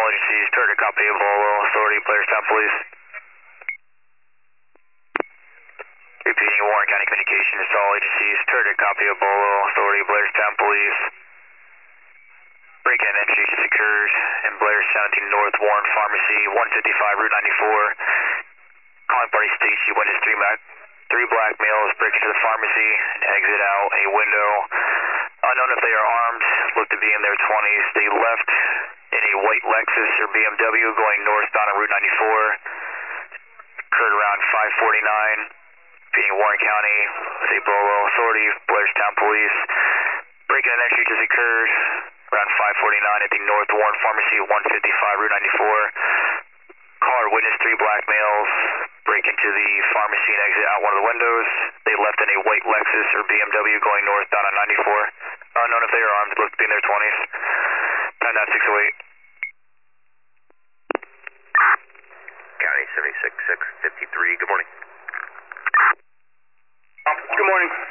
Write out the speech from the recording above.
all agencies, turret copy of Bolo, authority, Blairstown Police. Repeating Warren County Communications to all agencies, turret copy of Bolo, authority, Blairstown Police. Break-in entry just occurred in Blairstown to North Warren Pharmacy, 155 Route 94. Calling party states you witnessed three black males break into the pharmacy and exit out a window. Unknown if they are armed, look to be in their 20s. They left in a white Lexus or BMW going northbound on Route 94. Occurred around 5:49. Being Warren County with a Bolo authority, Blairstown Police. Break-in and entry just occurred around 5:49 at the North Warren Pharmacy, 155 Route 94. Caller witnessed three black males break into the pharmacy and exit out one of the windows. They left in a white Lexus or BMW going northbound on 94. Unknown if they are armed, look to be in their 20s. Time down 608. County 76-653, good morning. Good morning.